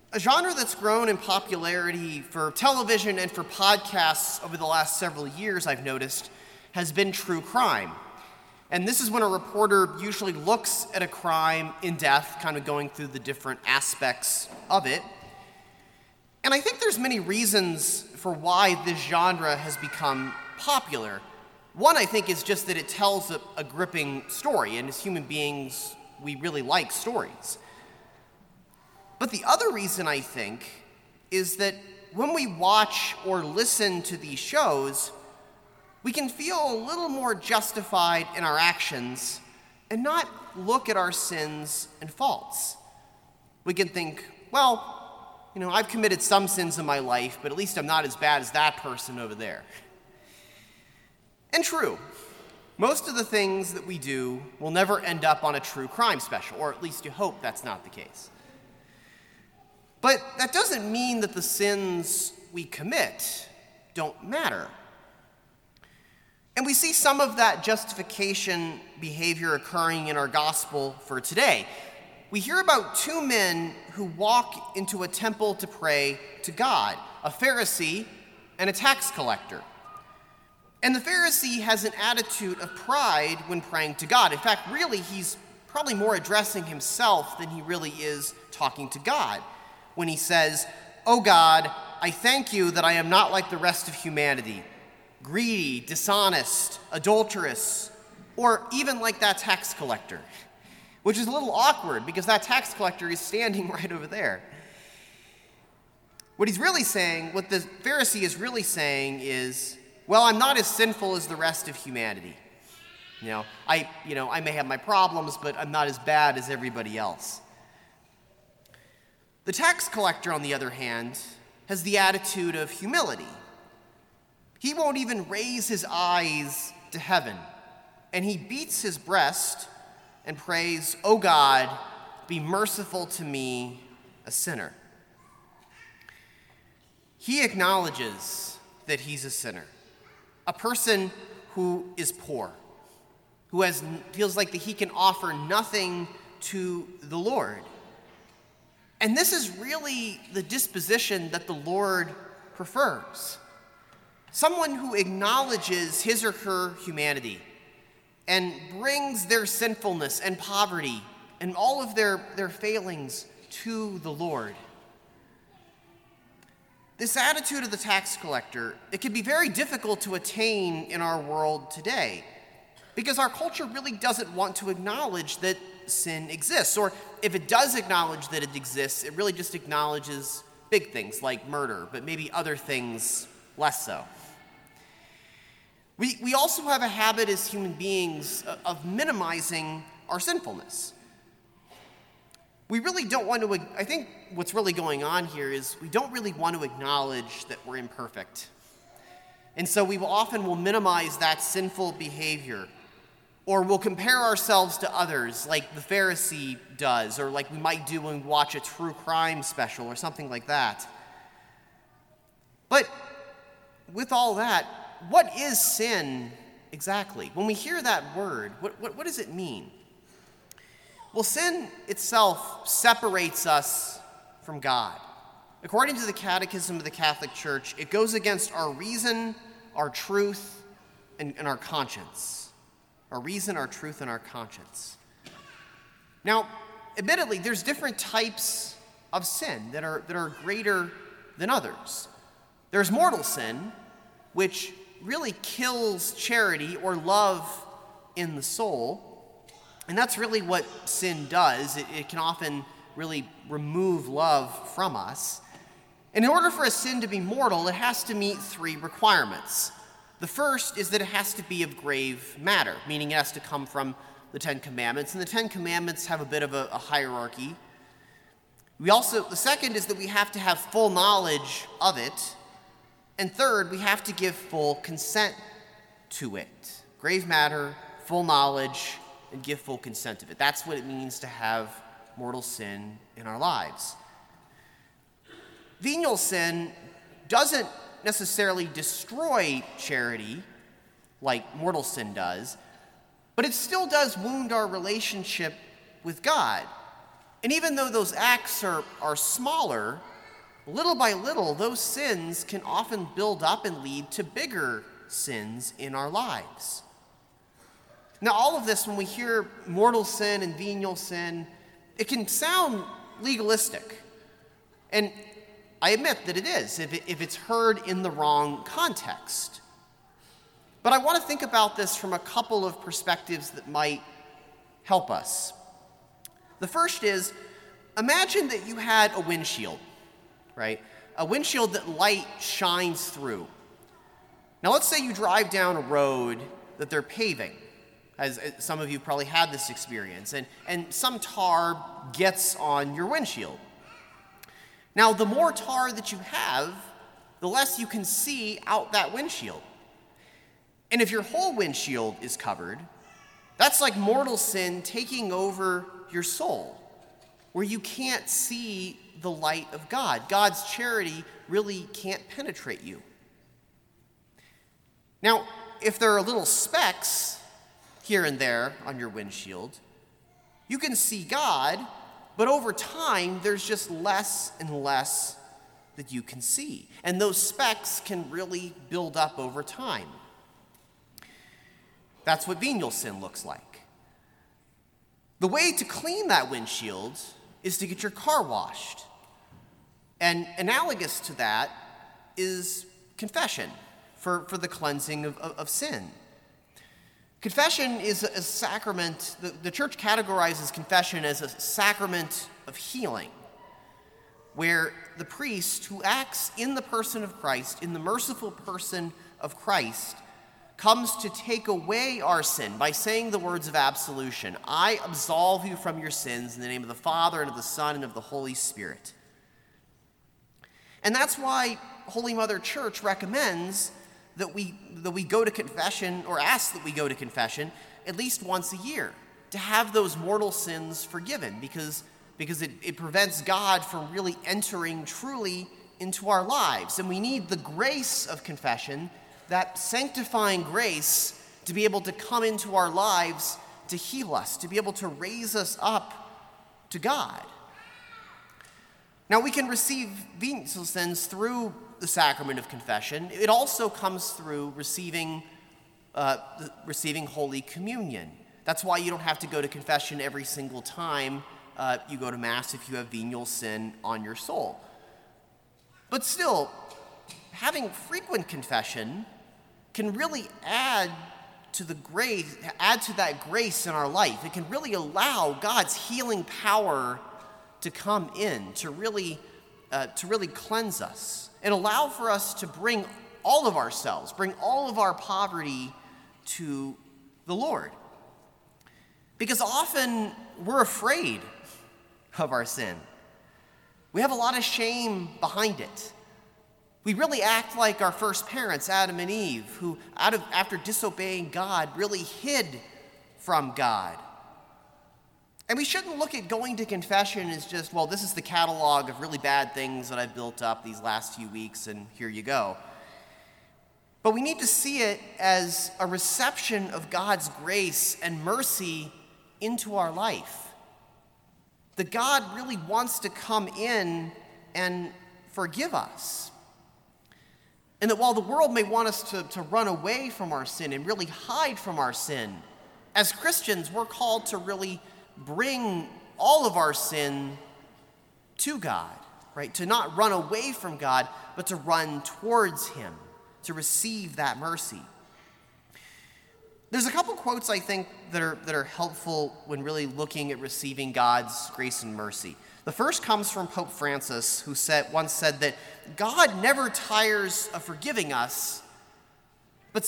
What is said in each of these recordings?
A genre that's grown in popularity for television and for podcasts over the last several years, I've noticed, has been true crime. And this is when a reporter usually looks at a crime in depth, kind of going through the different aspects of it. And I think there's many reasons for why this genre has become popular. One, I think, is just that it tells a gripping story, and as human beings, we really like stories. But the other reason, I think, is that when we watch or listen to these shows, we can feel a little more justified in our actions and not look at our sins and faults. We can think, well, I've committed some sins in my life, but at least I'm not as bad as that person over there. And true, most of the things that we do will never end up on a true crime special, or at least you hope that's not the case. But that doesn't mean that the sins we commit don't matter. And we see some of that justification behavior occurring in our gospel for today. We hear about two men who walk into a temple to pray to God, a Pharisee and a tax collector. And the Pharisee has an attitude of pride when praying to God. In fact, really, he's probably more addressing himself than he really is talking to God when he says, "Oh God, I thank you that I am not like the rest of humanity, greedy, dishonest, adulterous, or even like that tax collector," which is a little awkward because that tax collector is standing right over there. What the Pharisee is really saying is, well, I'm not as sinful as the rest of humanity. I may have my problems, but I'm not as bad as everybody else. The tax collector, on the other hand, has the attitude of humility. He won't even raise his eyes to heaven, and he beats his breast and prays, "Oh God, be merciful to me, a sinner." He acknowledges that he's a sinner, a person who is poor, who feels like that he can offer nothing to the Lord. And this is really the disposition that the Lord prefers. Someone who acknowledges his or her humanity and brings their sinfulness and poverty and all of their failings to the Lord. This attitude of the tax collector, it can be very difficult to attain in our world today because our culture really doesn't want to acknowledge that sin exists. Or if it does acknowledge that it exists, it really just acknowledges big things like murder, but maybe other things less so. We also have a habit as human beings of minimizing our sinfulness. We really don't want to, I think what's really going on here is we don't really want to acknowledge that we're imperfect. And so we often will minimize that sinful behavior, or we'll compare ourselves to others like the Pharisee does, or like we might do when we watch a true crime special or something like that. But with all that, what is sin exactly? When we hear that word, what does it mean? Well, sin itself separates us from God. According to the Catechism of the Catholic Church, it goes against our reason, our truth, and our conscience. Our reason, our truth, and our conscience. Now, admittedly, there's different types of sin that are greater than others. There's mortal sin, which really kills charity or love in the soul. And that's really what sin does. It can often really remove love from us. And in order for a sin to be mortal, it has to meet three requirements. The first is that it has to be of grave matter, meaning it has to come from the Ten Commandments. And the Ten Commandments have a bit of a hierarchy. The second is that we have to have full knowledge of it. And third, we have to give full consent to it. Grave matter, full knowledge, and give full consent of it. That's what it means to have mortal sin in our lives. Venial sin doesn't necessarily destroy charity like mortal sin does, but it still does wound our relationship with God. And even though those acts are smaller, little by little, those sins can often build up and lead to bigger sins in our lives. Now, all of this, when we hear mortal sin and venial sin, it can sound legalistic. And I admit that it is, if it's heard in the wrong context. But I want to think about this from a couple of perspectives that might help us. The first is, imagine that you had a windshield, right? A windshield that light shines through. Now, let's say you drive down a road that they're paving, as some of you probably had this experience, and some tar gets on your windshield. Now, the more tar that you have, the less you can see out that windshield. And if your whole windshield is covered, that's like mortal sin taking over your soul, where you can't see the light of God. God's charity really can't penetrate you. Now, if there are little specks here and there on your windshield, you can see God, but over time, there's just less and less that you can see. And those specks can really build up over time. That's what venial sin looks like. The way to clean that windshield is to get your car washed. And analogous to that is confession for the cleansing of sin. Confession is a sacrament. The church categorizes confession as a sacrament of healing, where the priest who acts in the person of Christ, in the merciful person of Christ, comes to take away our sin by saying the words of absolution. I absolve you from your sins in the name of the Father and of the Son and of the Holy Spirit. And that's why Holy Mother Church recommends that we go to confession, or asks that we go to confession at least once a year to have those mortal sins forgiven, because it prevents God from really entering truly into our lives. And we need the grace of confession, that sanctifying grace, to be able to come into our lives to heal us, to be able to raise us up to God. Now, we can receive venial sins through the sacrament of confession. It also comes through receiving Holy Communion. That's why you don't have to go to confession every single time you go to Mass if you have venial sin on your soul. But still, having frequent confession can really add to that grace in our life. It can really allow God's healing power to come in, to really cleanse us, and allow for us to bring all of ourselves, bring all of our poverty to the Lord. Because often we're afraid of our sin. We have a lot of shame behind it. We really act like our first parents, Adam and Eve, who after disobeying God, really hid from God. And we shouldn't look at going to confession as just, well, this is the catalog of really bad things that I've built up these last few weeks, and here you go. But we need to see it as a reception of God's grace and mercy into our life. That God really wants to come in and forgive us. And that while the world may want us to run away from our sin and really hide from our sin, as Christians, we're called to really bring all of our sin to God, right? To not run away from God, but to run towards Him, to receive that mercy. There's a couple quotes I think that are helpful when really looking at receiving God's grace and mercy. The first comes from Pope Francis, who once said that God never tires of forgiving us, but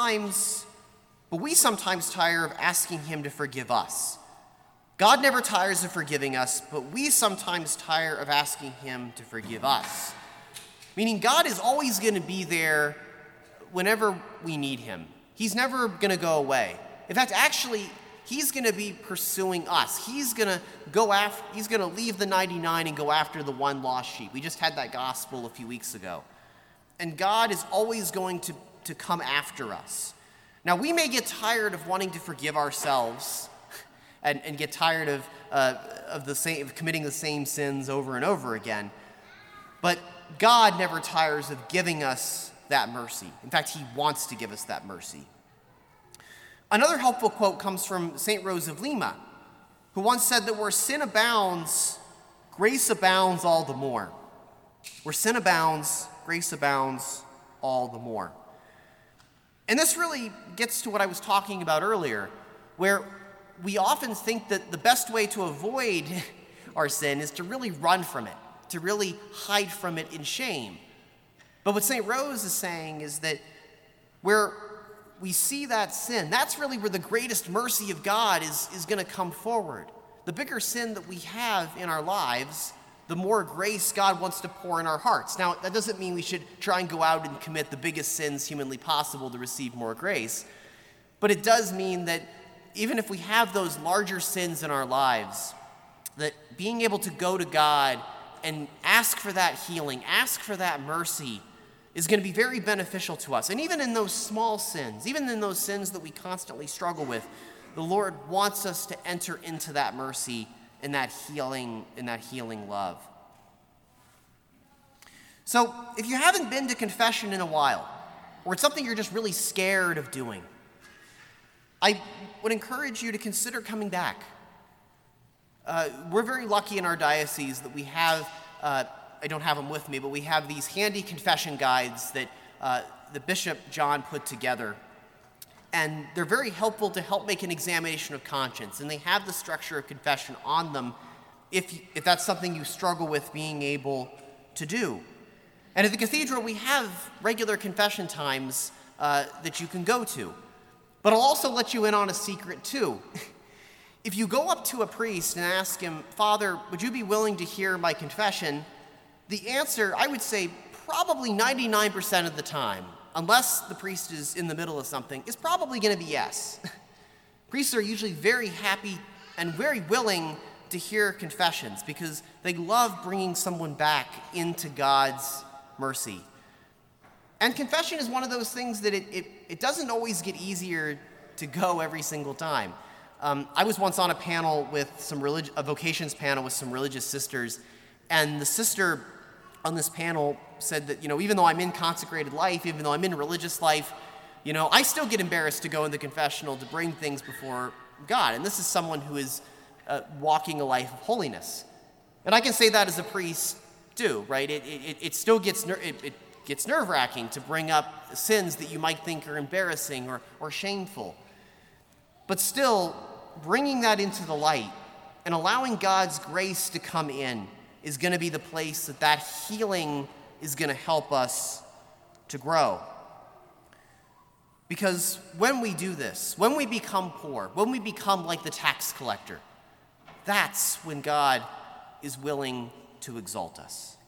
we sometimes tire of asking Him to forgive us. God never tires of forgiving us, but we sometimes tire of asking Him to forgive us. Meaning God is always going to be there whenever we need Him. He's never going to go away. In fact, actually, He's going to be pursuing us. He's going to leave the 99 and go after the one lost sheep. We just had that gospel a few weeks ago. And God is always going to come after us. Now, we may get tired of wanting to forgive ourselves and get tired of committing the same sins over and over again. But God never tires of giving us that mercy. In fact, he wants to give us that mercy. Another helpful quote comes from St. Rose of Lima, who once said that where sin abounds, grace abounds all the more. Where sin abounds, grace abounds all the more. And this really gets to what I was talking about earlier, where we often think that the best way to avoid our sin is to really run from it, to really hide from it in shame. But what St. Rose is saying is that where we see that sin, that's really where the greatest mercy of God is going to come forward. The bigger sin that we have in our lives, the more grace God wants to pour in our hearts. Now, that doesn't mean we should try and go out and commit the biggest sins humanly possible to receive more grace. But it does mean that even if we have those larger sins in our lives, that being able to go to God and ask for that healing, ask for that mercy, is going to be very beneficial to us. And even in those small sins, even in those sins that we constantly struggle with, the Lord wants us to enter into that mercy and that healing love. So if you haven't been to confession in a while, or it's something you're just really scared of doing, I would encourage you to consider coming back. We're very lucky in our diocese that we have, I don't have them with me, but we have these handy confession guides that the Bishop John put together. And they're very helpful to help make an examination of conscience. And they have the structure of confession on them if that's something you struggle with being able to do. And at the cathedral, we have regular confession times that you can go to. But I'll also let you in on a secret, too. If you go up to a priest and ask him, "Father, would you be willing to hear my confession?" the answer, I would say, probably 99% of the time, unless the priest is in the middle of something, is probably going to be yes. Priests are usually very happy and very willing to hear confessions because they love bringing someone back into God's mercy. And confession is one of those things that it doesn't always get easier to go every single time. I was once on a panel with a vocations panel with some religious sisters, and the sister on this panel said that, even though I'm in consecrated life, even though I'm in religious life, I still get embarrassed to go in the confessional to bring things before God. And this is someone who is walking a life of holiness. And I can say that as a priest too, right? It still gets nerve-wracking to bring up sins that you might think are embarrassing or shameful. But still, bringing that into the light and allowing God's grace to come in is going to be the place that healing is going to help us to grow. Because when we do this, when we become poor, when we become like the tax collector, that's when God is willing to exalt us.